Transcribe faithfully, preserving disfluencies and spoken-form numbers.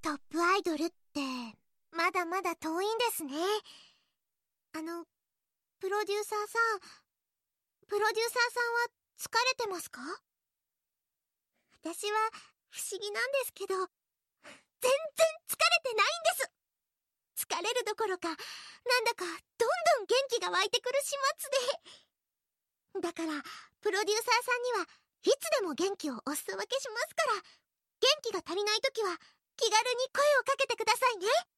トップアイドルってまだまだ遠いんですね。あのプロデューサーさんプロデューサーさんは疲れてますか？私は不思議なんですけど全然疲れてないんです。疲れるどころかなんだかどんどん元気が湧いてくる始末で、だからプロデューサーさんにはいつでも元気をお裾分けしますから、元気が足りないときは気軽に声をかけてくださいね。